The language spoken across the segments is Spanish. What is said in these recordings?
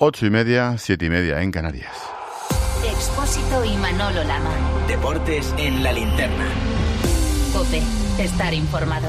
8:30, 7:30 en Canarias. Expósito y Manolo Lama. Deportes en la linterna. COPE. Estar informado.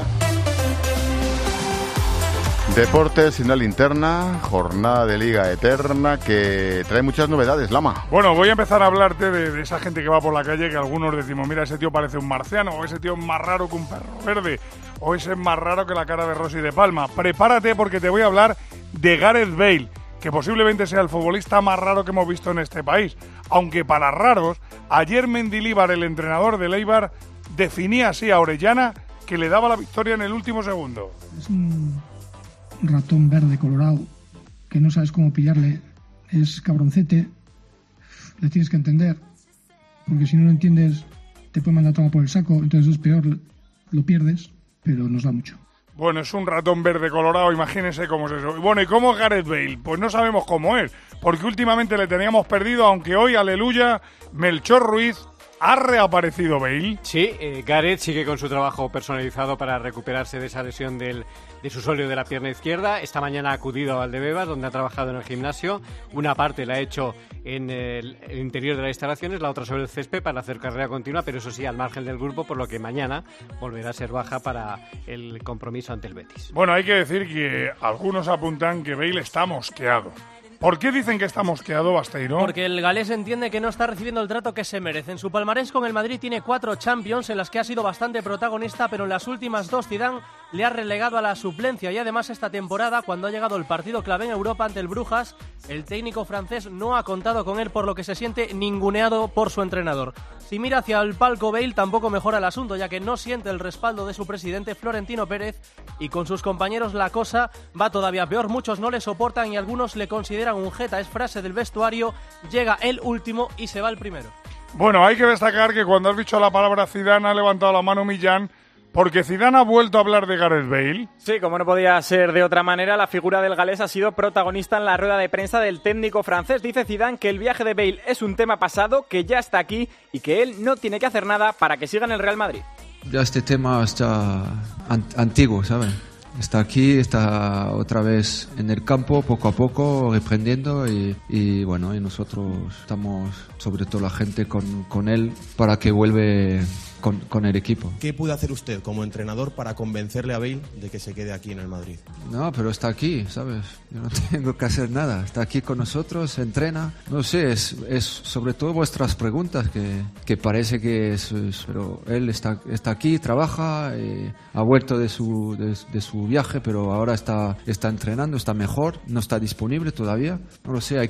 Deportes en la linterna, jornada de Liga Eterna que trae muchas novedades, Lama. Bueno, voy a empezar a hablarte de esa gente que va por la calle, que algunos decimos, mira, ese tío parece un marciano, o ese tío es más raro que un perro verde, o ese es más raro que la cara de Rosy de Palma. Prepárate porque te voy a hablar de Gareth Bale, que posiblemente sea el futbolista más raro que hemos visto en este país. Aunque para raros, ayer Mendilibar, el entrenador del Eibar, definía así a Orellana que le daba la victoria en el último segundo. Es un ratón verde colorado que no sabes cómo pillarle, es cabroncete, le tienes que entender, porque si no lo entiendes te puede mandar a tomar por el saco, entonces es peor, lo pierdes, pero nos da mucho. Bueno, es un ratón verde colorado, imagínense cómo es eso. Bueno, ¿y cómo es Gareth Bale? Pues no sabemos cómo es, porque últimamente le teníamos perdido, aunque hoy, aleluya, Melchor Ruiz, ¿ha reaparecido Bale? Sí, Gareth sigue con su trabajo personalizado para recuperarse de esa lesión de su sóleo de la pierna izquierda. Esta mañana ha acudido a Valdebebas, donde ha trabajado en el gimnasio. Una parte la ha hecho en el interior de las instalaciones, la otra sobre el césped para hacer carrera continua, pero eso sí, al margen del grupo, por lo que mañana volverá a ser baja para el compromiso ante el Betis. Bueno, hay que decir que algunos apuntan que Bale está mosqueado. ¿Por qué dicen que está mosqueado, Basteiro? Porque el galés entiende que no está recibiendo el trato que se merece. En su palmarés con el Madrid tiene 4 Champions en las que ha sido bastante protagonista, pero en las últimas 2 Zidane le ha relegado a la suplencia y además esta temporada, cuando ha llegado el partido clave en Europa ante el Brujas, el técnico francés no ha contado con él, por lo que se siente ninguneado por su entrenador. Si mira hacia el palco Bale, tampoco mejora el asunto, ya que no siente el respaldo de su presidente Florentino Pérez y con sus compañeros la cosa va todavía peor. Muchos no le soportan y algunos le consideran un jeta. Es frase del vestuario, llega el último y se va el primero. Bueno, hay que destacar que cuando has dicho la palabra Zidane ha levantado la mano Millán, porque Zidane ha vuelto a hablar de Gareth Bale. Sí, como no podía ser de otra manera, la figura del galés ha sido protagonista en la rueda de prensa del técnico francés. Dice Zidane que el viaje de Bale es un tema pasado, que ya está aquí y que él no tiene que hacer nada para que siga en el Real Madrid. Ya este tema está antiguo, ¿saben? Está aquí, está otra vez en el campo, poco a poco, reprendiendo y bueno, y nosotros estamos, sobre todo la gente, con él para que vuelva con el equipo. ¿Qué puede hacer usted como entrenador para convencerle a Bale de que se quede aquí en el Madrid? No, pero está aquí, ¿sabes? Yo no tengo que hacer nada. Está aquí con nosotros, entrena. No sé, es sobre todo vuestras preguntas que parece que es, pero él está aquí, trabaja, ha vuelto de su viaje, pero ahora está entrenando, está mejor, no está disponible todavía. No lo sé, hay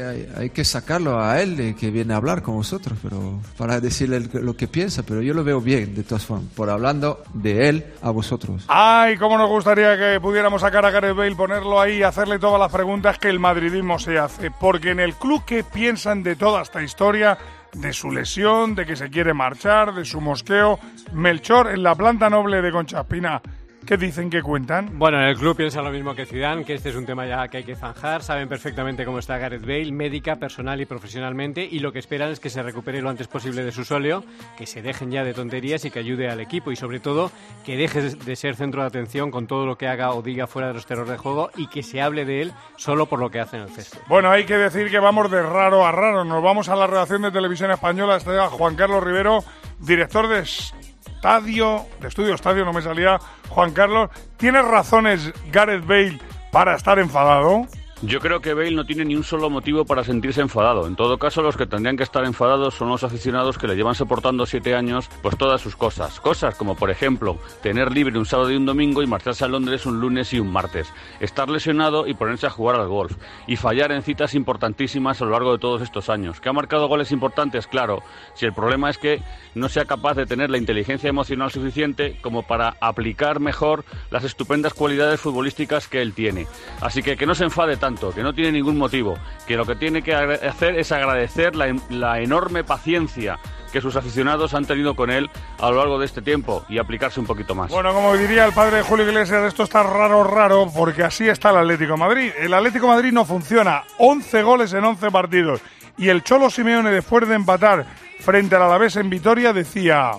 que sacarlo a él, que viene a hablar con vosotros, pero para decirle lo que piensa, pero yo lo veo bien, de todas formas, por hablando de él a vosotros. Ay, cómo nos gustaría que pudiéramos sacar a Gareth Bale, ponerlo ahí y hacerle todas las preguntas que el madridismo se hace. Porque en el club, ¿qué piensan de toda esta historia? De su lesión, de que se quiere marchar, de su mosqueo. Melchor, en la planta noble de Concha Espina, ¿qué dicen que cuentan? Bueno, en el club piensan lo mismo que Zidane, que este es un tema ya que hay que zanjar. Saben perfectamente cómo está Gareth Bale, médica, personal y profesionalmente, y lo que esperan es que se recupere lo antes posible de su sóleo, que se dejen ya de tonterías y que ayude al equipo, y sobre todo que deje de ser centro de atención con todo lo que haga o diga fuera de los terrenos de juego y que se hable de él solo por lo que hace en el césped. Bueno, hay que decir que vamos de raro a raro. Nos vamos a la redacción de Televisión Española. Está Juan Carlos Rivero, director de Estudio Estadio, no me salía. Juan Carlos, ¿tienes razones Gareth Bale para estar enfadado? Yo creo que Bale no tiene ni un solo motivo para sentirse enfadado. En todo caso, los que tendrían que estar enfadados son los aficionados que le llevan soportando 7 años pues todas sus cosas. Cosas como, por ejemplo, tener libre un sábado y un domingo y marcharse a Londres un lunes y un martes. Estar lesionado y ponerse a jugar al golf. Y fallar en citas importantísimas a lo largo de todos estos años. ¿Que ha marcado goles importantes? Claro. Si el problema es que no sea capaz de tener la inteligencia emocional suficiente como para aplicar mejor las estupendas cualidades futbolísticas que él tiene. Así que no se enfade tanto, que no tiene ningún motivo, que lo que tiene que hacer es agradecer la enorme paciencia que sus aficionados han tenido con él a lo largo de este tiempo y aplicarse un poquito más. Bueno, como diría el padre de Julio Iglesias, esto está raro, porque así está el Atlético de Madrid. El Atlético de Madrid no funciona, 11 goles en 11 partidos. Y el Cholo Simeone, después de empatar frente al Alavés en Vitoria, decía: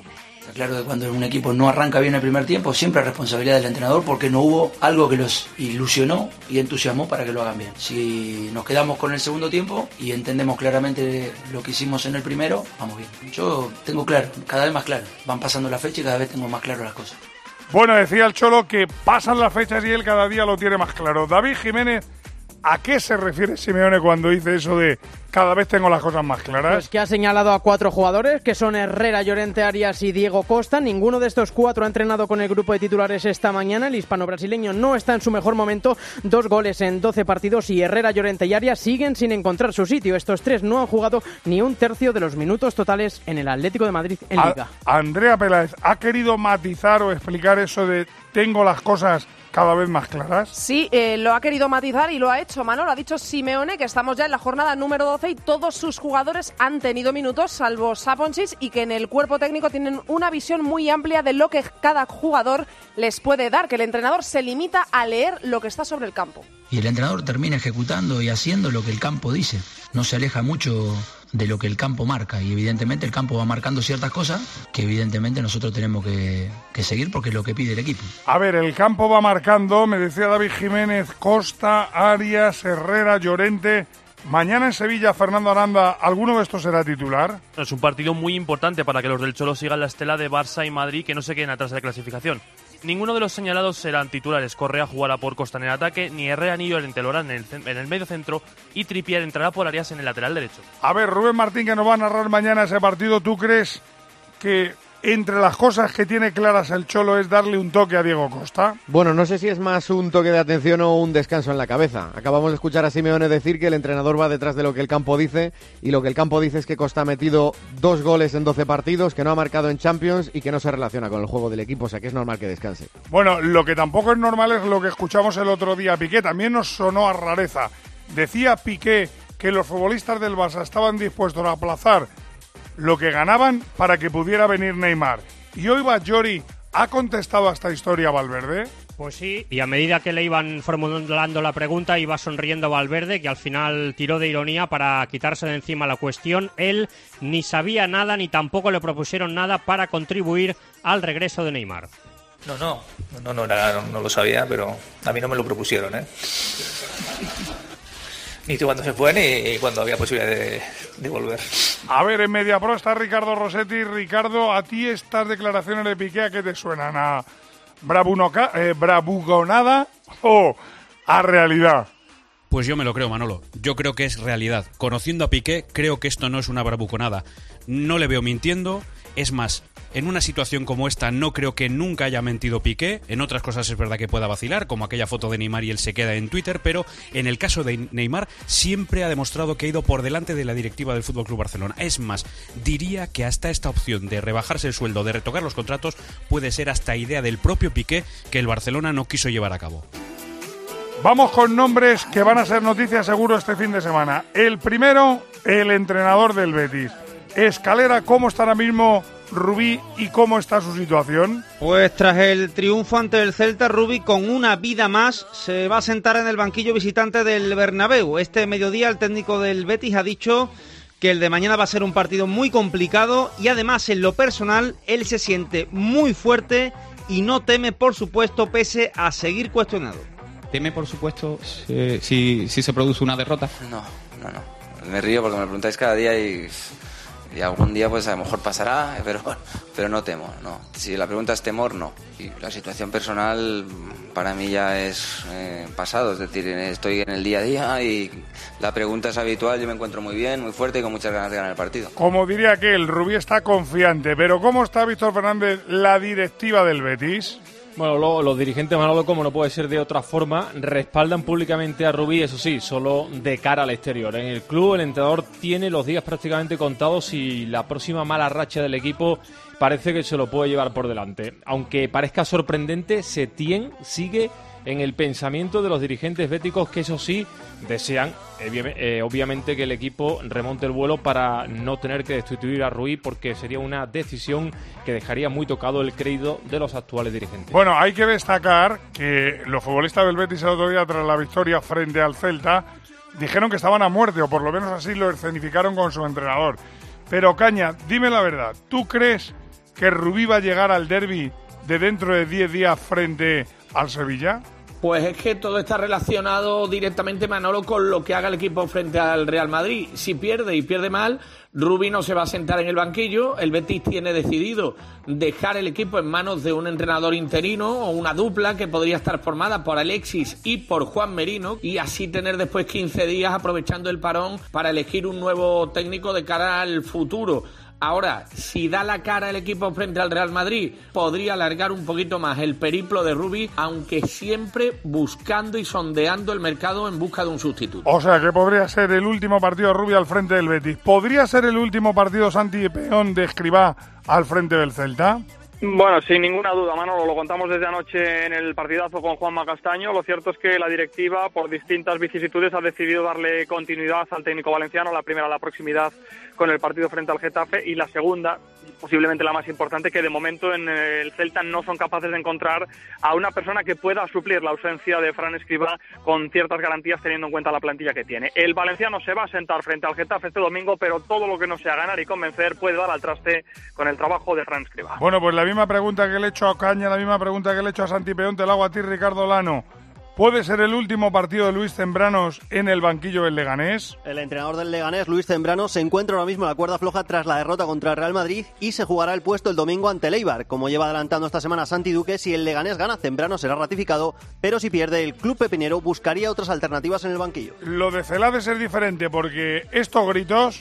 Está claro que cuando un equipo no arranca bien el primer tiempo, siempre es responsabilidad del entrenador porque no hubo algo que los ilusionó y entusiasmó para que lo hagan bien. Si nos quedamos con el segundo tiempo y entendemos claramente lo que hicimos en el primero, vamos bien. Yo tengo claro, cada vez más claro. Van pasando las fechas y cada vez tengo más claro las cosas. Bueno, decía el Cholo que pasan las fechas y él cada día lo tiene más claro. David Jiménez, ¿a qué se refiere Simeone cuando dice eso de cada vez tengo las cosas más claras? Pues que ha señalado a 4 jugadores, que son Herrera, Llorente, Arias y Diego Costa. Ninguno de estos 4 ha entrenado con el grupo de titulares esta mañana. El hispano-brasileño no está en su mejor momento. 2 goles en 12 partidos y Herrera, Llorente y Arias siguen sin encontrar su sitio. Estos 3 no han jugado ni un tercio de los minutos totales en el Atlético de Madrid en Liga. Andrea Peláez, ¿ha querido matizar o explicar eso de tengo las cosas cada vez más claras? Sí, lo ha querido matizar y lo ha hecho, Manolo. Ha dicho Simeone que estamos ya en la jornada número 12 y todos sus jugadores han tenido minutos, salvo Saponchis, y que en el cuerpo técnico tienen una visión muy amplia de lo que cada jugador les puede dar, que el entrenador se limita a leer lo que está sobre el campo. Y el entrenador termina ejecutando y haciendo lo que el campo dice. No se aleja mucho de lo que el campo marca y evidentemente el campo va marcando ciertas cosas que evidentemente nosotros tenemos que seguir porque es lo que pide el equipo. A ver, el campo va marcando, me decía David Jiménez, Costa, Arias, Herrera, Llorente. Mañana en Sevilla, Fernando Aranda, ¿alguno de estos será titular? Es un partido muy importante para que los del Cholo sigan la estela de Barça y Madrid, que no se queden atrás de la clasificación. Ninguno de los señalados serán titulares. Correa jugará por Costa en el ataque, ni Herrera ni Llorente lo harán en el medio centro y Trippier entrará por Arias en el lateral derecho. A ver, Rubén Martín, que nos va a narrar mañana ese partido, ¿tú crees que entre las cosas que tiene claras el Cholo es darle un toque a Diego Costa? Bueno, no sé si es más un toque de atención o un descanso en la cabeza. Acabamos de escuchar a Simeone decir que el entrenador va detrás de lo que el campo dice, y lo que el campo dice es que Costa ha metido 2 goles en 12 partidos, que no ha marcado en Champions y que no se relaciona con el juego del equipo, o sea que es normal que descanse. Bueno, lo que tampoco es normal es lo que escuchamos el otro día a Piqué, también nos sonó a rareza. Decía Piqué que los futbolistas del Barça estaban dispuestos a aplazar lo que ganaban para que pudiera venir Neymar. Y hoy Batllori ha contestado a esta historia Valverde. Pues sí, y a medida que le iban formulando la pregunta iba sonriendo Valverde, que al final tiró de ironía para quitarse de encima la cuestión. Él ni sabía nada ni tampoco le propusieron nada para contribuir al regreso de Neymar. No lo sabía, pero a mí no me lo propusieron, ¿eh? Ni cuando se fue ni cuando había posibilidad de volver. A ver, en Mediapro está Ricardo Rossetti. Ricardo, ¿a ti estas declaraciones de Piqué a qué te suenan? ¿A bravuconada o a realidad? Pues yo me lo creo, Manolo. Yo creo que es realidad. Conociendo a Piqué, creo que esto no es una bravuconada. No le veo mintiendo. Es más, en una situación como esta no creo que nunca haya mentido Piqué. En otras cosas es verdad que pueda vacilar, como aquella foto de Neymar y él se queda en Twitter, pero en el caso de Neymar siempre ha demostrado que ha ido por delante de la directiva del FC Barcelona. Es más, diría que hasta esta opción de rebajarse el sueldo, de retocar los contratos, puede ser hasta idea del propio Piqué que el Barcelona no quiso llevar a cabo. Vamos con nombres que van a ser noticias seguro este fin de semana. El primero, el entrenador del Betis. Escalera, ¿cómo está ahora mismo Rubí y cómo está su situación? Pues tras el triunfo ante el Celta, Rubí con una vida más se va a sentar en el banquillo visitante del Bernabéu. Este mediodía el técnico del Betis ha dicho que el de mañana va a ser un partido muy complicado y además en lo personal él se siente muy fuerte y no teme, por supuesto, pese a seguir cuestionado. ¿Teme, por supuesto, si se produce una derrota? No. Me río porque me lo preguntáis cada día y algún día pues a lo mejor pasará, pero no temo, no. Si la pregunta es temor, no. Y la situación personal para mí ya es pasado, es decir, estoy en el día a día y la pregunta es habitual, yo me encuentro muy bien, muy fuerte y con muchas ganas de ganar el partido. Como diría que el Rubí está confiante, pero ¿cómo está Víctor Fernández, la directiva del Betis? Bueno, los dirigentes, Manolo, como no puede ser de otra forma, respaldan públicamente a Rubí, eso sí, solo de cara al exterior. En el club el entrenador tiene los días prácticamente contados y la próxima mala racha del equipo parece que se lo puede llevar por delante. Aunque parezca sorprendente, Setién sigue en el pensamiento de los dirigentes béticos, que eso sí, desean obviamente que el equipo remonte el vuelo para no tener que destituir a Rubí, porque sería una decisión que dejaría muy tocado el crédito de los actuales dirigentes. Bueno, hay que destacar que los futbolistas del Betis el otro día, tras la victoria frente al Celta, dijeron que estaban a muerte, o por lo menos así lo escenificaron con su entrenador. Pero Caña, dime la verdad, ¿tú crees que Rubí va a llegar al derbi de dentro de 10 días frente al Sevilla? Pues es que todo está relacionado directamente, Manolo, con lo que haga el equipo frente al Real Madrid. Si pierde y pierde mal, Rubí no se va a sentar en el banquillo. El Betis tiene decidido dejar el equipo en manos de un entrenador interino o una dupla que podría estar formada por Alexis y por Juan Merino, y así tener después 15 días aprovechando el parón para elegir un nuevo técnico de cara al futuro. Ahora, si da la cara el equipo frente al Real Madrid, podría alargar un poquito más el periplo de Rubí, aunque siempre buscando y sondeando el mercado en busca de un sustituto. O sea, que podría ser el último partido de Rubí al frente del Betis. ¿Podría ser el último partido Santi Peón de Escribá al frente del Celta? Bueno, sin ninguna duda, Manolo, lo contamos desde anoche en el partidazo con Juanma Castaño. Lo cierto es que la directiva, por distintas vicisitudes, ha decidido darle continuidad al técnico valenciano. La primera, la proximidad con el partido frente al Getafe, y la segunda, posiblemente la más importante, que de momento en el Celta no son capaces de encontrar a una persona que pueda suplir la ausencia de Fran Escribá con ciertas garantías, teniendo en cuenta la plantilla que tiene. El valenciano se va a sentar frente al Getafe este domingo, pero todo lo que no sea ganar y convencer puede dar al traste con el trabajo de Fran Escribá. Bueno, pues la misma pregunta que le he hecho a Caña, la misma pregunta que le he hecho a Santi Peón, te la hago a ti, Ricardo Lano. ¿Puede ser el último partido de Luis Zembranos en el banquillo del Leganés? El entrenador del Leganés, Luis Zembranos, se encuentra ahora mismo en la cuerda floja tras la derrota contra el Real Madrid y se jugará el puesto el domingo ante el Eibar. Como lleva adelantando esta semana Santi Duque, si el Leganés gana, Zembranos será ratificado, pero si pierde, el club pepinero buscaría otras alternativas en el banquillo. Lo de Celades es diferente porque estos gritos...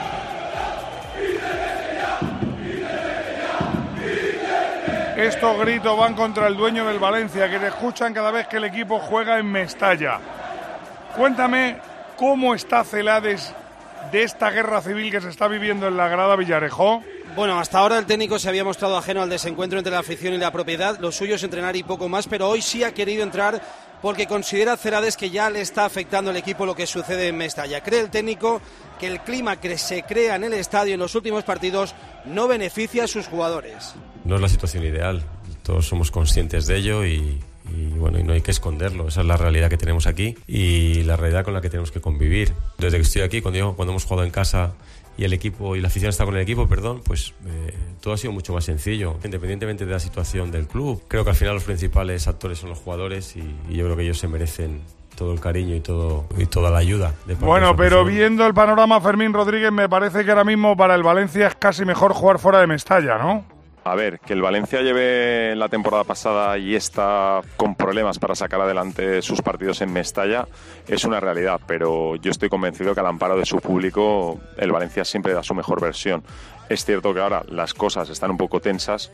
Estos gritos van contra el dueño del Valencia, que te escuchan cada vez que el equipo juega en Mestalla. Cuéntame cómo está Celades de esta guerra civil que se está viviendo en la grada, Villarejo. Bueno, hasta ahora el técnico se había mostrado ajeno al desencuentro entre la afición y la propiedad. Lo suyo es entrenar y poco más, pero hoy sí ha querido entrar porque considera Celades que ya le está afectando al equipo lo que sucede en Mestalla. Cree el técnico que el clima que se crea en el estadio en los últimos partidos no beneficia a sus jugadores. No es la situación ideal, todos somos conscientes de ello y bueno, y no hay que esconderlo. Esa es la realidad que tenemos aquí y la realidad con la que tenemos que convivir. Desde que estoy aquí, cuando hemos jugado en casa y el equipo y la afición está con el equipo, pues todo ha sido mucho más sencillo, independientemente de la situación del club. Creo que al final los principales actores son los jugadores y yo creo que ellos se merecen todo el cariño y toda la ayuda. Bueno, pero viendo el panorama, Fermín Rodríguez, me parece que ahora mismo para el Valencia es casi mejor jugar fuera de Mestalla, ¿no? A ver, que el Valencia lleve la temporada pasada y está con problemas para sacar adelante sus partidos en Mestalla es una realidad, pero yo estoy convencido que al amparo de su público el Valencia siempre da su mejor versión. Es cierto que ahora las cosas están un poco tensas,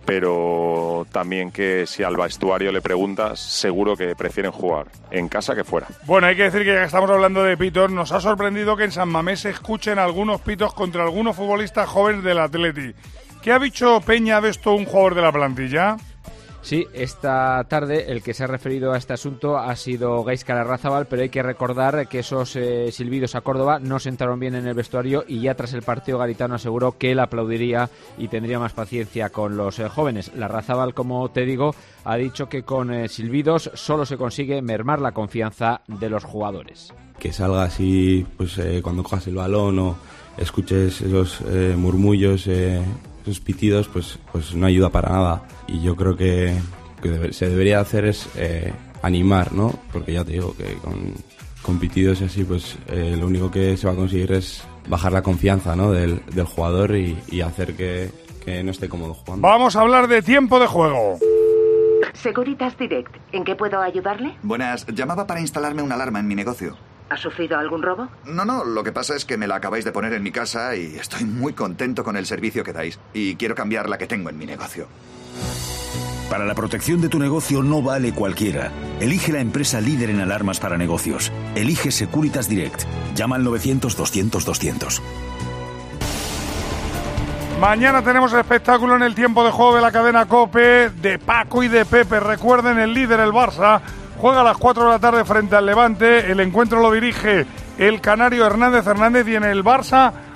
pero también que si al vestuario le preguntas, seguro que prefieren jugar en casa que fuera. Bueno, hay que decir que ya que estamos hablando de pitos, nos ha sorprendido que en San Mamés se escuchen algunos pitos contra algunos futbolistas jóvenes del Atleti. ¿Qué ha dicho Peña de esto un jugador de la plantilla? Sí, esta tarde el que se ha referido a este asunto ha sido Gaizka Larrazábal, pero hay que recordar que esos silbidos a Córdoba no sentaron bien en el vestuario y ya tras el partido Garitano aseguró que él aplaudiría y tendría más paciencia con los jóvenes. Larrazábal, como te digo, ha dicho que con silbidos solo se consigue mermar la confianza de los jugadores. Que salga así, pues cuando cojas el balón o escuches esos murmullos, esos pitidos, pues no ayuda para nada. Y yo creo que se debería hacer es animar, ¿no? Porque ya te digo que con pitidos y así, pues lo único que se va a conseguir es bajar la confianza, ¿no? del jugador y hacer que no esté cómodo jugando. Vamos a hablar de tiempo de juego. Securitas Direct, ¿en qué puedo ayudarle? Buenas, llamaba para instalarme una alarma en mi negocio. ¿Ha sufrido algún robo? No, lo que pasa es que me la acabáis de poner en mi casa y estoy muy contento con el servicio que dais. Y quiero cambiar la que tengo en mi negocio. Para la protección de tu negocio no vale cualquiera. Elige la empresa líder en alarmas para negocios. Elige Securitas Direct. Llama al 900-200-200. Mañana tenemos espectáculo en el tiempo de juego de la cadena COPE de Paco y de Pepe. Recuerden, el líder, el Barça, juega a las 4 de la tarde frente al Levante. El encuentro lo dirige el canario Hernández y en el Barça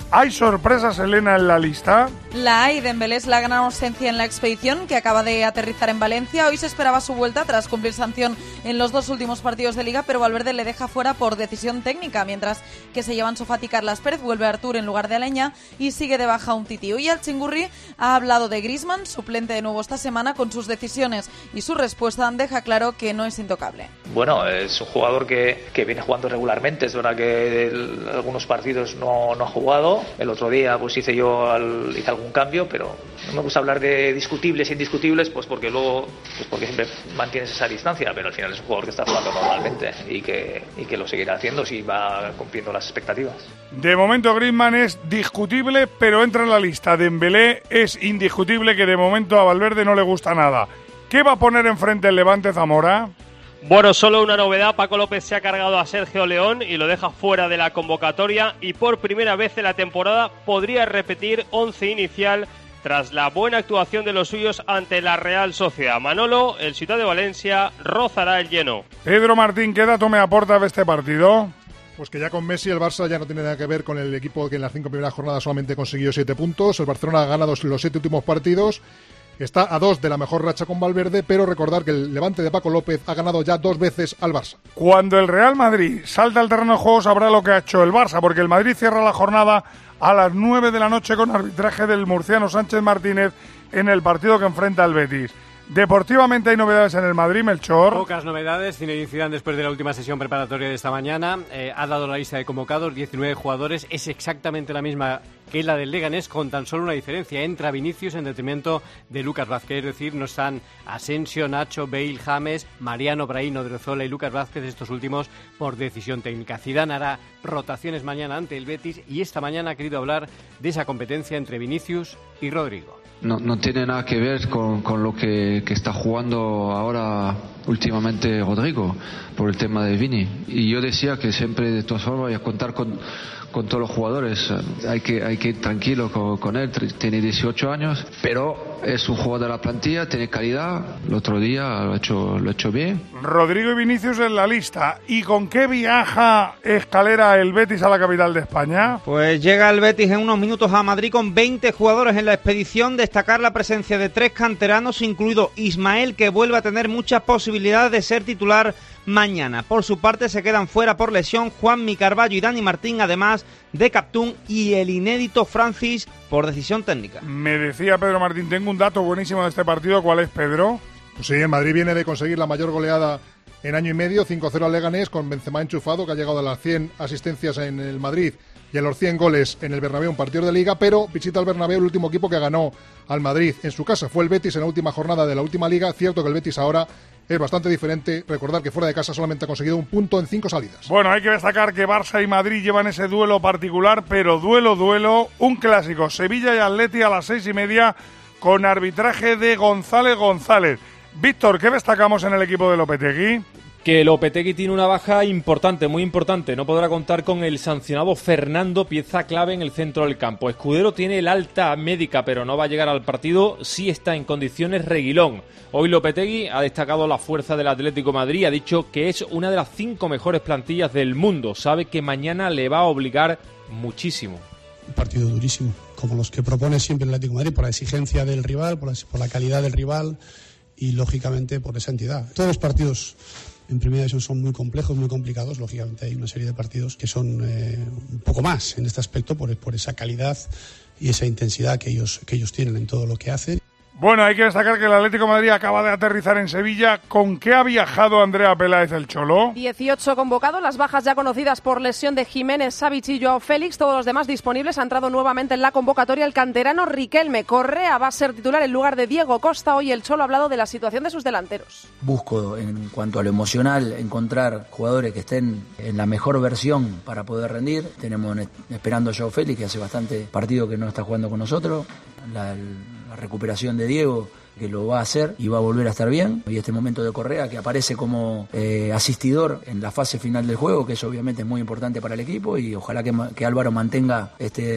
¿Hay sorpresas, Elena, en la lista? La hay. Dembélé es la gran ausencia en la expedición, que acaba de aterrizar en Valencia. Hoy se esperaba su vuelta tras cumplir sanción en los 2 últimos partidos de Liga, pero Valverde le deja fuera por decisión técnica, mientras que se llevan Sofá y Carlas Pérez, vuelve Artur en lugar de Aleña y sigue de baja Umtiti. Hoy el Chingurri ha hablado de Griezmann, suplente de nuevo esta semana, con sus decisiones y su respuesta deja claro que no es intocable. Bueno, es un jugador que viene jugando regularmente. Es verdad que algunos partidos no ha jugado. El otro día pues hice algún cambio, pero no me gusta hablar de discutibles e indiscutibles, pues porque luego porque siempre mantienes esa distancia, pero al final es un jugador que está jugando normalmente y que lo seguirá haciendo si va cumpliendo las expectativas. De momento Griezmann es discutible, pero entra en la lista. Dembélé es indiscutible, que de momento a Valverde no le gusta nada. ¿Qué va a poner enfrente el Levante, Zamora? Bueno, solo una novedad. Paco López se ha cargado a Sergio León y lo deja fuera de la convocatoria, y por primera vez en la temporada podría repetir 11 inicial tras la buena actuación de los suyos ante la Real Sociedad. Manolo, el Ciudad de Valencia rozará el lleno. Pedro Martín, ¿qué dato me aporta de este partido? Pues que ya con Messi el Barça ya no tiene nada que ver con el equipo que en las 5 primeras jornadas solamente consiguió 7 puntos. El Barcelona ha ganado los 7 últimos partidos. Está a 2 de la mejor racha con Valverde, pero recordar que el Levante de Paco López ha ganado ya 2 veces al Barça. Cuando el Real Madrid salta al terreno de juego sabrá lo que ha hecho el Barça, porque el Madrid cierra la jornada a las 9 de la noche con arbitraje del murciano Sánchez Martínez en el partido que enfrenta al Betis. Deportivamente hay novedades en el Madrid, Melchor. Pocas novedades. Zinedine Zidane, después de la última sesión preparatoria de esta mañana, ha dado la lista de convocados, 19 jugadores. Es exactamente la misma que la del Leganés, con tan solo una diferencia. Entra Vinicius en detrimento de Lucas Vázquez. Es decir, no están Asensio, Nacho, Bale, James, Mariano, Brahim, Odriozola y Lucas Vázquez, estos últimos por decisión técnica. Zidane hará rotaciones mañana ante el Betis y esta mañana ha querido hablar de esa competencia entre Vinicius y Rodrigo. No tiene nada que ver con lo que está jugando ahora últimamente Rodrigo por el tema de Vini. Y yo decía que siempre, de todas formas, voy a contar con todos los jugadores. Hay que ir tranquilo con él. Tiene 18 años, pero es un jugador de la plantilla, tiene calidad. El otro día lo ha hecho bien. Rodrigo y Vinicius en la lista. ¿Y con qué viaja Escalera el Betis a la capital de España? Pues llega el Betis en unos minutos a Madrid con 20 jugadores en la expedición. Destacar la presencia de 3 canteranos, incluido Ismael, que vuelve a tener muchas posibilidades de ser titular mañana. Por su parte se quedan fuera por lesión Juanmi, Carballo y Dani Martín, además de Captún y el inédito Francis por decisión técnica. Me decía Pedro Martín, tengo un dato buenísimo de este partido. ¿Cuál es, Pedro? Pues sí, el Madrid viene de conseguir la mayor goleada en año y medio, 5-0 al Leganés, con Benzema enchufado, que ha llegado a las 100 asistencias en el Madrid y a los 100 goles en el Bernabéu, un partido de Liga, pero visita al Bernabéu el último equipo que ganó al Madrid en su casa. Fue el Betis en la última jornada de la última Liga. Cierto que el Betis ahora es bastante diferente. Recordar que fuera de casa solamente ha conseguido un punto en 5 salidas. Bueno, hay que destacar que Barça y Madrid llevan ese duelo particular, pero duelo, un clásico. Sevilla y Atleti a las 6:30 con arbitraje de González. Víctor, ¿qué destacamos en el equipo de Lopetegui? Que Lopetegui tiene una baja importante, muy importante. No podrá contar con el sancionado Fernando, pieza clave en el centro del campo. Escudero tiene el alta médica, pero no va a llegar al partido. Sí está en condiciones Reguilón. Hoy Lopetegui ha destacado la fuerza del Atlético de Madrid. Ha dicho que es una de las 5 mejores plantillas del mundo. Sabe que mañana le va a obligar muchísimo. Un partido durísimo, como los que propone siempre el Atlético de Madrid, por la exigencia del rival, por la calidad del rival y, lógicamente, por esa entidad. Todos los partidos en primera división son muy complejos, muy complicados. Lógicamente hay una serie de partidos que son un poco más en este aspecto por esa calidad y esa intensidad que ellos tienen en todo lo que hacen. Bueno, hay que destacar que el Atlético de Madrid acaba de aterrizar en Sevilla. ¿Con qué ha viajado Andrea Peláez el Cholo? 18 convocados, las bajas ya conocidas por lesión de Jiménez, Savic y Joao Félix. Todos los demás disponibles. Ha entrado nuevamente en la convocatoria el canterano Riquelme. Correa va a ser titular en lugar de Diego Costa. Hoy el Cholo ha hablado de la situación de sus delanteros. Busco, en cuanto a lo emocional, encontrar jugadores que estén en la mejor versión para poder rendir. Tenemos esperando a Joao Félix, que hace bastante partido que no está jugando con nosotros. La recuperación de Diego, que lo va a hacer y va a volver a estar bien. Y este momento de Correa, que aparece como asistidor en la fase final del juego, que eso obviamente es muy importante para el equipo, y ojalá que Álvaro mantenga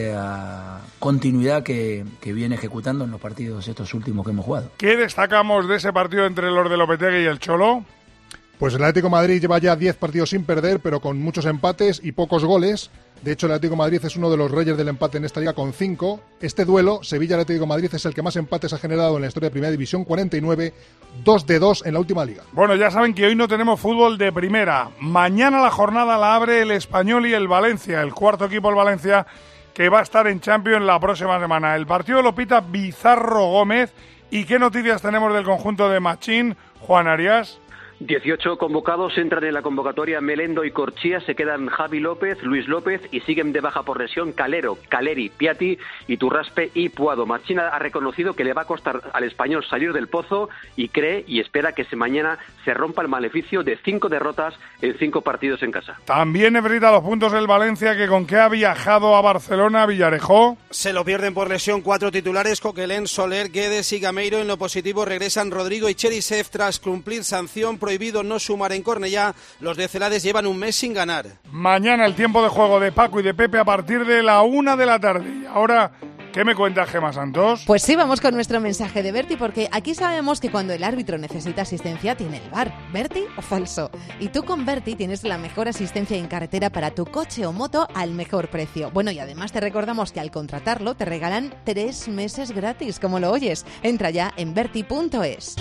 continuidad que viene ejecutando en los partidos estos últimos que hemos jugado. ¿Qué destacamos de ese partido entre los de Lopetegui y el Cholo? Pues el Atlético de Madrid lleva ya 10 partidos sin perder, pero con muchos empates y pocos goles. De hecho, el Atlético de Madrid es uno de los reyes del empate en esta liga con 5. Este duelo, Sevilla-Atlético de Madrid, es el que más empates ha generado en la historia de Primera División, 49, 2-2 en la última liga. Bueno, ya saben que hoy no tenemos fútbol de primera. Mañana la jornada la abre el Español y el Valencia, el cuarto equipo del Valencia, que va a estar en Champions la próxima semana. El partido lo pita Bizarro Gómez. ¿Y qué noticias tenemos del conjunto de Machín, Juan Arias? 18 convocados entran en la convocatoria. Melendo y Corchia, se quedan Javi López, Luis López y siguen de baja por lesión Calero, Caleri, Piatti, Iturraspe y Puado. Machín ha reconocido que le va a costar al Español salir del pozo y cree y espera que mañana se rompa el maleficio de 5 derrotas en 5 partidos en casa. También necesita los puntos el Valencia, que con qué ha viajado a Barcelona, Villarejó. Se lo pierden por lesión 4 titulares: Coquelén, Soler, Guedes y Gameiro. En lo positivo regresan Rodrigo y Cherisev tras cumplir sanción. Prohibido no sumar en Cornellá. Los de Celades llevan un mes sin ganar. Mañana el tiempo de juego de Paco y de Pepe a partir de la 1 de la tarde. Y ahora, ¿qué me cuenta Gemma Santos? Pues sí, vamos con nuestro mensaje de Berti, porque aquí sabemos que cuando el árbitro necesita asistencia tiene el VAR. ¿Berti o falso? Y tú con Berti tienes la mejor asistencia en carretera para tu coche o moto al mejor precio. Bueno, y además te recordamos que al contratarlo te regalan 3 meses gratis, como lo oyes. Entra ya en berti.es.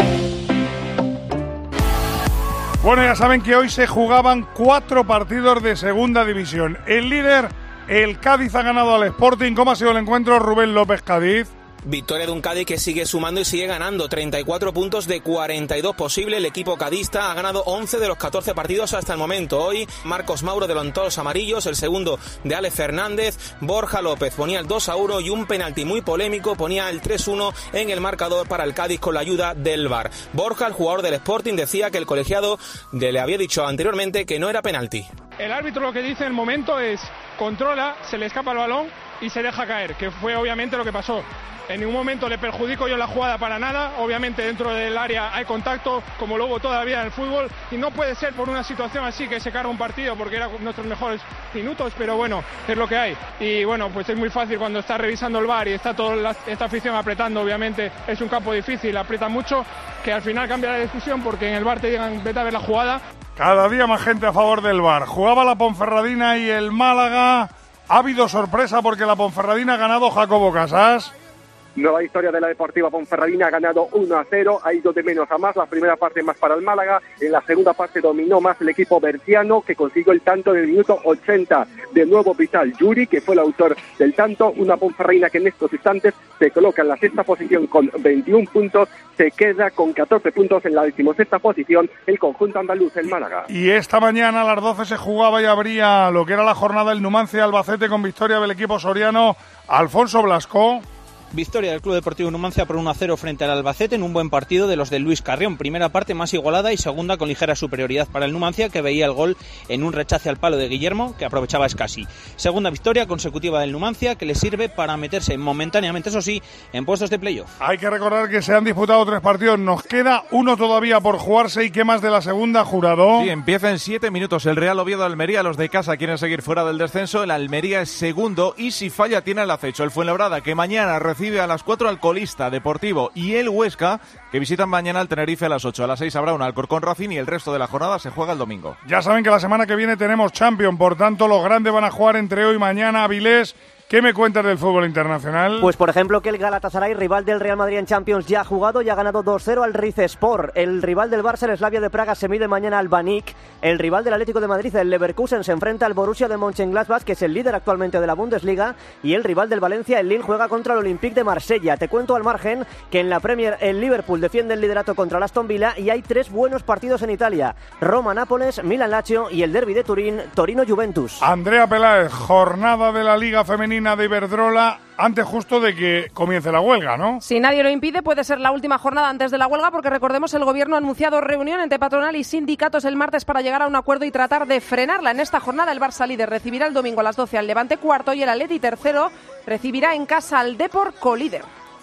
Bueno, ya saben que hoy se jugaban 4 partidos de segunda división. El líder, el Cádiz, ha ganado al Sporting. ¿Cómo ha sido el encuentro, Rubén López, Cádiz? Victoria de un Cádiz que sigue sumando y sigue ganando. 34 puntos de 42 posible. El equipo cadista ha ganado 11 de los 14 partidos hasta el momento. Hoy Marcos Mauro adelantó los amarillos, el segundo de Alex Fernández. Borja López ponía el 2-1 y un penalti muy polémico ponía el 3-1 en el marcador para el Cádiz con la ayuda del VAR. Borja, el jugador del Sporting, decía que el colegiado le había dicho anteriormente que no era penalti. El árbitro lo que dice en el momento es controla, se le escapa el balón y se deja caer, que fue obviamente lo que pasó. En ningún momento le perjudico yo la jugada para nada. Obviamente dentro del área hay contacto, como lo hubo todavía en el fútbol, y no puede ser por una situación así que se carga un partido, porque eran nuestros mejores minutos, pero bueno, es lo que hay. Y bueno, pues es muy fácil cuando está revisando el VAR y está toda esta afición apretando. Obviamente es un campo difícil, aprieta mucho, que al final cambia la decisión porque en el VAR te digan vete a ver la jugada. Cada día más gente a favor del VAR. Jugaba la Ponferradina y el Málaga. Ha habido sorpresa porque la Ponferradina ha ganado, Jacobo Casas. Nueva historia de la Deportiva Ponferradina, ha ganado 1-0, ha ido de menos a más, la primera parte más para el Málaga, en la segunda parte dominó más el equipo berciano, que consiguió el tanto en el minuto 80, de nuevo Vital Yuri, que fue el autor del tanto. Una Ponferradina que en estos instantes se coloca en la 6ª posición con 21 puntos, se queda con 14 puntos en la 16ª posición el conjunto andaluz, el Málaga. Y esta mañana a las 12 se jugaba y abría lo que era la jornada el Numancia-Albacete con victoria del equipo soriano. Alfonso Blasco. Victoria del Club Deportivo Numancia por 1-0 frente al Albacete en un buen partido de los de Luis Carrión. Primera parte más igualada y segunda con ligera superioridad para el Numancia, que veía el gol en un rechace al palo de Guillermo, que aprovechaba Escasi. Segunda victoria consecutiva del Numancia, que le sirve para meterse momentáneamente, eso sí, en puestos de playoff. Hay que recordar que se han disputado 3 partidos, nos queda uno todavía por jugarse. ¿Y qué más de la segunda, Jurado? Sí, empieza en 7 minutos el Real Oviedo-Almería. Los de casa quieren seguir fuera del descenso. El Almería es segundo y si falla tiene el acecho el Fuenlabrada, que mañana recibe a las 4 al Colista Deportivo, y el Huesca, que visitan mañana al Tenerife a las 8. A las 6 habrá un Alcorcón Racing y el resto de la jornada se juega el domingo. Ya saben que la semana que viene tenemos Champions, por tanto los grandes van a jugar entre hoy y mañana. Avilés, ¿qué me cuentas del fútbol internacional? Pues por ejemplo que el Galatasaray, rival del Real Madrid en Champions, ya ha jugado y ha ganado 2-0 al Rizespor. El rival del Barça, el Slavia de Praga, se mide mañana al Baník. El rival del Atlético de Madrid, el Leverkusen, se enfrenta al Borussia de Mönchengladbach, que es el líder actualmente de la Bundesliga. Y el rival del Valencia, el Lille, juega contra el Olympique de Marsella. Te cuento al margen que en la Premier el Liverpool defiende el liderato contra el Aston Villa y hay 3 buenos partidos en Italia: Roma-Nápoles, Milan-Lazio y el derbi de Turín, Torino-Juventus. Andrea Peláez, jornada de la Liga Femenina de Iberdrola antes justo de que comience la huelga, ¿no? Si nadie lo impide, puede ser la última jornada antes de la huelga, porque recordemos, el Gobierno ha anunciado reunión entre patronal y sindicatos el martes para llegar a un acuerdo y tratar de frenarla. En esta jornada el Barça líder recibirá el domingo a las 12 al Levante cuarto y el Atleti tercero recibirá en casa al Depor colíder.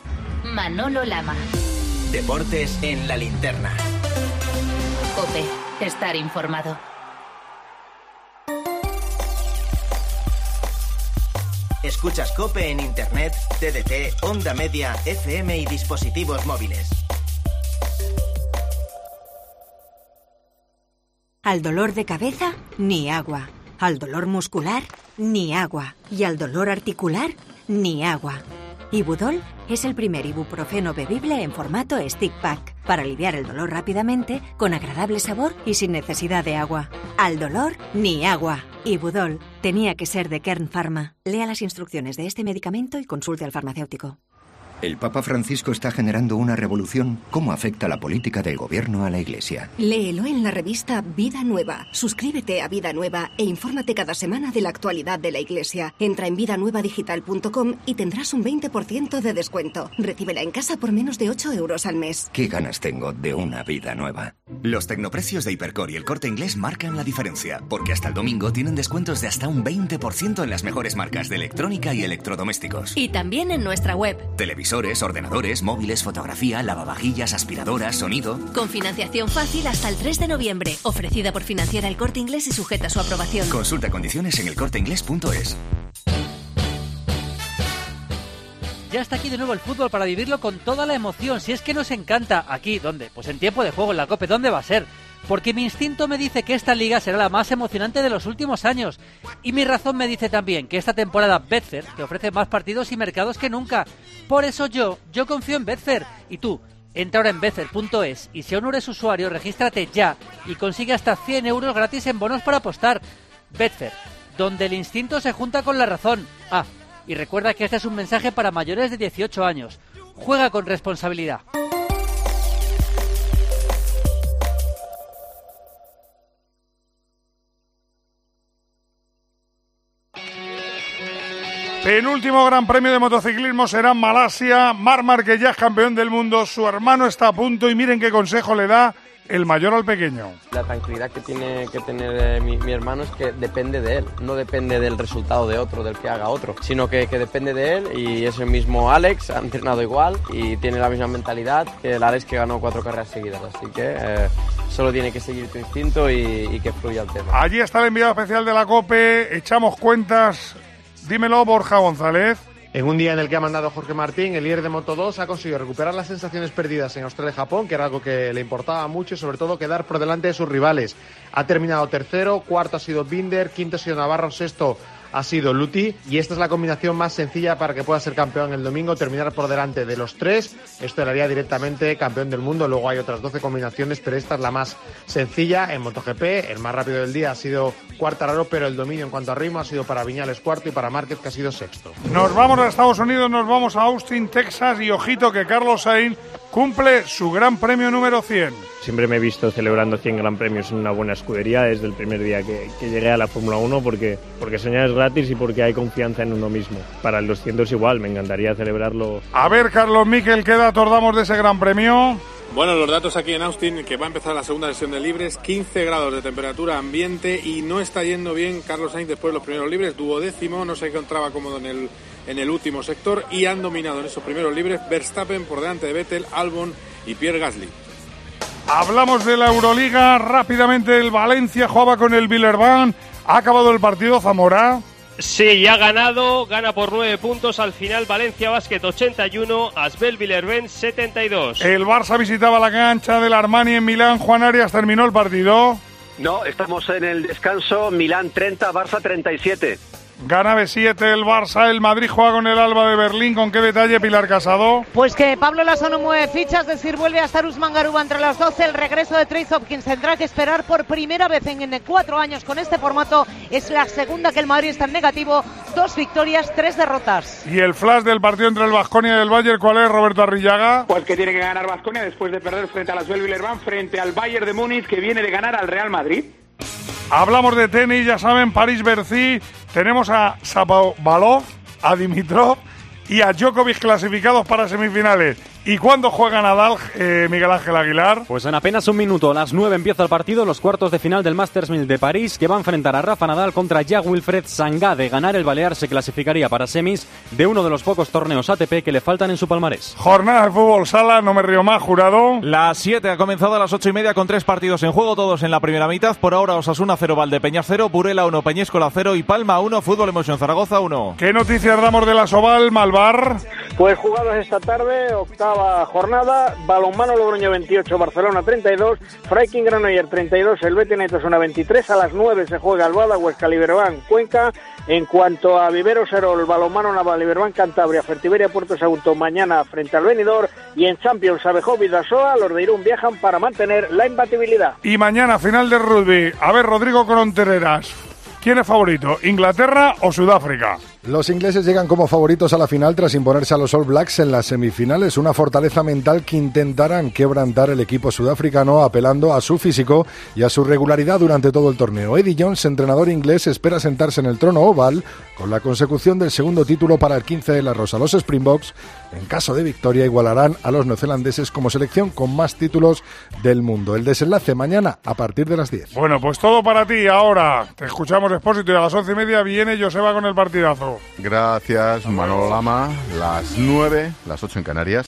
Manolo Lama. Deportes en la linterna. COPE. Estar informado. Escuchas COPE en Internet, TDT, Onda Media, FM y dispositivos móviles. Al dolor de cabeza, ni agua. Al dolor muscular, ni agua. Y al dolor articular, ni agua. Ibudol es el primer ibuprofeno bebible en formato stick pack para aliviar el dolor rápidamente, con agradable sabor y sin necesidad de agua. Al dolor, ni agua. Ibudol tenía que ser de Kern Pharma. Lea las instrucciones de este medicamento y consulte al farmacéutico. El Papa Francisco está generando una revolución. ¿Cómo afecta la política del gobierno a la Iglesia? Léelo en la revista Vida Nueva. Suscríbete a Vida Nueva e infórmate cada semana de la actualidad de la Iglesia. Entra en vidanuevadigital.com y tendrás un 20% de descuento. Recíbela en casa por menos de 8 euros al mes. ¿Qué ganas tengo de una vida nueva? Los tecnoprecios de Hipercor y El Corte Inglés marcan la diferencia, porque hasta el domingo tienen descuentos de hasta un 20% en las mejores marcas de electrónica y electrodomésticos. Y también en nuestra web. Televisores, ordenadores, móviles, fotografía, lavavajillas, aspiradoras, sonido. Con financiación fácil hasta el 3 de noviembre. Ofrecida por Financiera El Corte Inglés y sujeta a su aprobación. Consulta condiciones en elcorteinglés.es. Ya está aquí de nuevo el fútbol para vivirlo con toda la emoción. Si es que nos encanta. ¿Aquí? ¿Dónde? Pues en tiempo de juego en la COPE. ¿Dónde va a ser? Porque mi instinto me dice que esta liga será la más emocionante de los últimos años. Y mi razón me dice también que esta temporada Betfair te ofrece más partidos y mercados que nunca. Por eso yo confío en Betfair. Y tú, entra ahora en betfair.es y si aún no eres usuario, regístrate ya y consigue hasta 100 euros gratis en bonos para apostar. Betfair, donde el instinto se junta con la razón. Ah, y recuerda que este es un mensaje para mayores de 18 años. Juega con responsabilidad. Penúltimo Gran Premio de motociclismo será en Malasia. Marc Márquez ya es campeón del mundo, su hermano está a punto y miren qué consejo le da el mayor al pequeño. La tranquilidad que tiene que tener mi hermano es que depende de él, no depende del resultado de otro, del que haga otro, sino que depende de él, y ese mismo Alex ha entrenado igual y tiene la misma mentalidad que el Alex que ganó 4 carreras seguidas, así que solo tiene que seguir tu instinto y que fluya el tema. Allí está el enviado especial de la COPE, echamos cuentas, dímelo Borja González. En un día en el que ha mandado Jorge Martín, el líder de Moto2 ha conseguido recuperar las sensaciones perdidas en Australia y Japón, que era algo que le importaba mucho, y sobre todo quedar por delante de sus rivales. Ha terminado tercero, cuarto ha sido Binder, quinto ha sido Navarro, sexto ha sido Luti, y esta es la combinación más sencilla para que pueda ser campeón el domingo, terminar por delante de los tres. Esto le haría directamente campeón del mundo. Luego hay otras 12 combinaciones, pero esta es la más sencilla. En MotoGP, el más rápido del día ha sido Quartararo, pero el dominio en cuanto a ritmo ha sido para Viñales cuarto y para Márquez, que ha sido sexto. Nos vamos a Estados Unidos, nos vamos a Austin, Texas, y ojito que Carlos Sainz cumple su Gran Premio número 100. Siempre me he visto celebrando 100 Gran Premios en una buena escudería desde el primer día que llegué a la Fórmula 1, porque soñar es gratis y porque hay confianza en uno mismo. Para el 200 igual, me encantaría celebrarlo. A ver, Carlos Miquel, ¿qué datos damos de ese Gran Premio? Bueno, los datos aquí en Austin, que va a empezar la segunda sesión de libres, 15 grados de temperatura ambiente y no está yendo bien Carlos Sainz después de los primeros libres, duodécimo, no se encontraba cómodo en el último sector, y han dominado en esos primeros libres Verstappen por delante de Vettel, Albon y Pierre Gasly. Hablamos de la Euroliga rápidamente. El Valencia jugaba con el Villerban. Ha acabado el partido, Zamora. Sí, ya ha ganado, gana por 9 puntos al final. Valencia Basket 81, Asbel Villerben 72. El Barça visitaba la cancha del Armani en Milán. Juan Arias, ¿terminó el partido? No, estamos en el descanso. Milán 30, Barça 37. Gana B7 el Barça, el Madrid juega con el Alba de Berlín. ¿Con qué detalle, Pilar Casado? Pues que Pablo Laso no mueve fichas, es decir, vuelve a estar Usman Garuba entre los 12. El regreso de Trace Hopkins tendrá que esperar por primera vez en 4 años con este formato. Es la segunda que el Madrid está en negativo. 2 victorias, 3 derrotas. ¿Y el flash del partido entre el Baskonia y el Bayern cuál es, Roberto Arrillaga? Pues que tiene que ganar Baskonia después de perder frente a la Asbel Villerban, frente al Bayern de Múnich, que viene de ganar al Real Madrid. Hablamos de tenis, ya saben, París-Bercy. Tenemos a Shapovalov, a Dimitrov y a Djokovic clasificados para semifinales. ¿Y cuándo juega Nadal, Miguel Ángel Aguilar? Pues en apenas un minuto, a las 9 empieza el partido, los cuartos de final del Masters 1000 de París, que va a enfrentar a Rafa Nadal contra Jan-Wilfred Tsonga. De ganar, el balear se clasificaría para semis de uno de los pocos torneos ATP que le faltan en su palmarés. Jornada de fútbol sala, no me río más, Jurado. Las 7 ha comenzado a las 8:30 con 3 partidos en juego, todos en la primera mitad. Por ahora, Osasuna 0, Valdepeñas 0, Burela 1, Peñíscola 0 y Palma 1, Fútbol Emoción Zaragoza 1. ¿Qué noticias damos de la Soval, Malvar? Pues jugados esta tarde, octavo la jornada. Balonmano Logroño 28, Barcelona 32, Freiking Granoller 32, el Betis Osasuna 23. A las 9 se juega Albada, Huesca, Liberbank, Cuenca. En cuanto a Vivero Serol, Balonmano Naval, Liberbank, Cantabria, Fertiberia, Puerto Sagunto, mañana frente al Benidorm. Y en Champions, Abejó, Vidasoa, los de Irún viajan para mantener la imbatibilidad. Y mañana, final de rugby. A ver, Rodrigo Corontereras, ¿quién es favorito, Inglaterra o Sudáfrica? Los ingleses llegan como favoritos a la final tras imponerse a los All Blacks en las semifinales, una fortaleza mental que intentarán quebrantar el equipo sudafricano apelando a su físico y a su regularidad durante todo el torneo. Eddie Jones, entrenador inglés, espera sentarse en el trono oval con la consecución del segundo título para el 15 de la Rosa. Los Springboks, en caso de victoria, igualarán a los neozelandeses como selección con más títulos del mundo. El desenlace mañana a partir de las 10. Bueno, pues todo para ti ahora. Te escuchamos, Expósito, y a las 11:30 viene Joseba con el partidazo. Gracias, Manolo Lama. Las 9, las 8 en Canarias.